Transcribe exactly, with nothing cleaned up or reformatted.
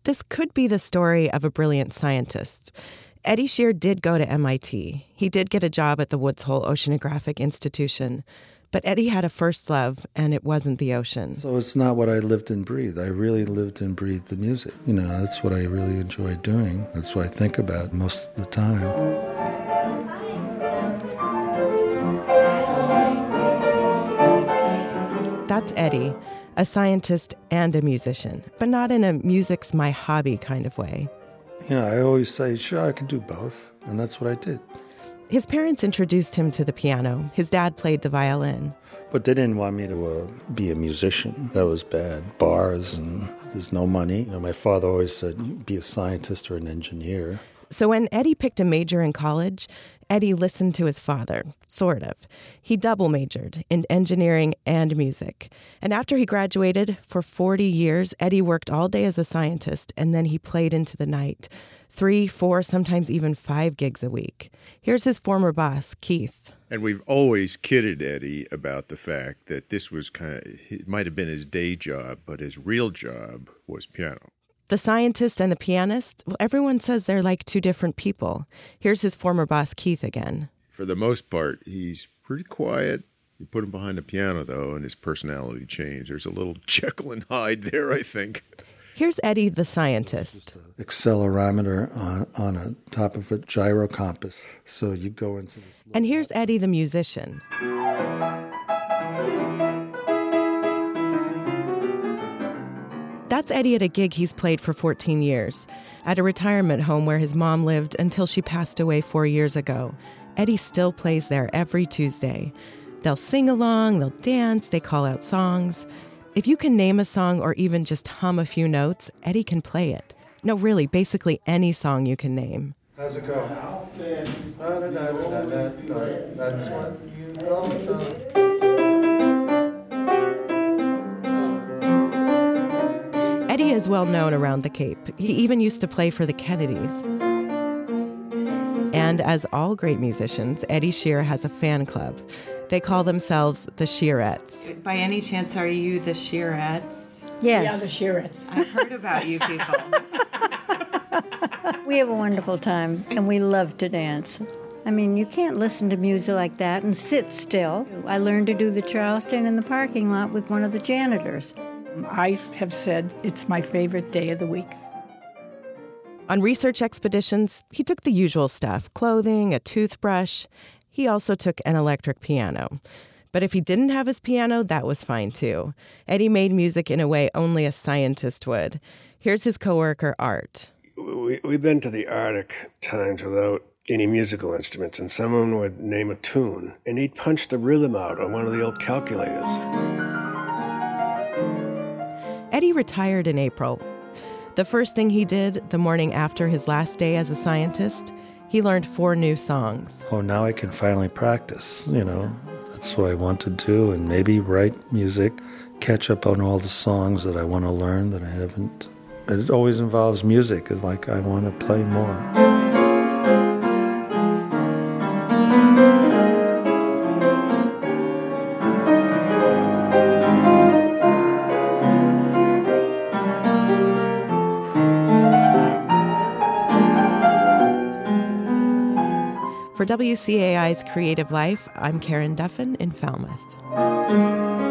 This could be the story of a brilliant scientist. Eddie Shear did go to M I T. He did get a job at the Woods Hole Oceanographic Institution. But Eddie had a first love, and it wasn't the ocean. So it's not what I lived and breathed. I really lived and breathed the music. You know, that's what I really enjoy doing. That's what I think about most of the time. That's Eddie, a scientist and a musician, but not in a music's my hobby kind of way. You know, I always say, sure, I can do both, and that's what I did. His parents introduced him to the piano. His dad played the violin. But they didn't want me to uh, be a musician. That was bad. Bars, and there's no money. You know, my father always said, be a scientist or an engineer. So when Eddie picked a major in college, Eddie listened to his father, sort of. He double majored in engineering and music. And after he graduated, for forty years, Eddie worked all day as a scientist, and then he played into the night. Three, four, sometimes even five gigs a week. Here's his former boss, Keith. And we've always kidded Eddie about the fact that this was kind of, it might have been his day job, but his real job was piano. The scientist and the pianist, well, everyone says they're like two different people. Here's his former boss, Keith, again. For the most part, he's pretty quiet. You put him behind the piano, though, and his personality changed. There's a little Jekyll and Hyde there, I think. Here's Eddie, the scientist. Accelerometer on, on a top of a gyro compass. So you go into this. And here's Eddie, the musician. That's Eddie at a gig he's played for fourteen years, at a retirement home where his mom lived until she passed away four years ago. Eddie still plays there every Tuesday. They'll sing along, they'll dance, they call out songs. If you can name a song or even just hum a few notes, Eddie can play it. No, really, basically any song you can name. How's it go? That's what you know. Eddie is well known around the Cape. He even used to play for the Kennedys. And as all great musicians, Eddie Shear has a fan club. They call themselves the Shearettes. By any chance, are you the Shearettes? Yes. Yeah, the Shearettes. I've heard about you people. We have a wonderful time, and we love to dance. I mean, you can't listen to music like that and sit still. I learned to do the Charleston in the parking lot with one of the janitors. I have said it's my favorite day of the week. On research expeditions, he took the usual stuff, clothing, a toothbrush. He also took an electric piano. But if he didn't have his piano, that was fine too. Eddie made music in a way only a scientist would. Here's his coworker, Art. We, we've been to the Arctic times without any musical instruments, and someone would name a tune, and he'd punch the rhythm out on one of the old calculators. Eddie retired in April. The first thing he did the morning after his last day as a scientist, he learned four new songs. Oh, now I can finally practice, you know. That's what I want to do, and maybe write music, catch up on all the songs that I want to learn that I haven't. It always involves music. It's like I want to play more. For W C A I's Creative Life, I'm Karen Duffin in Falmouth.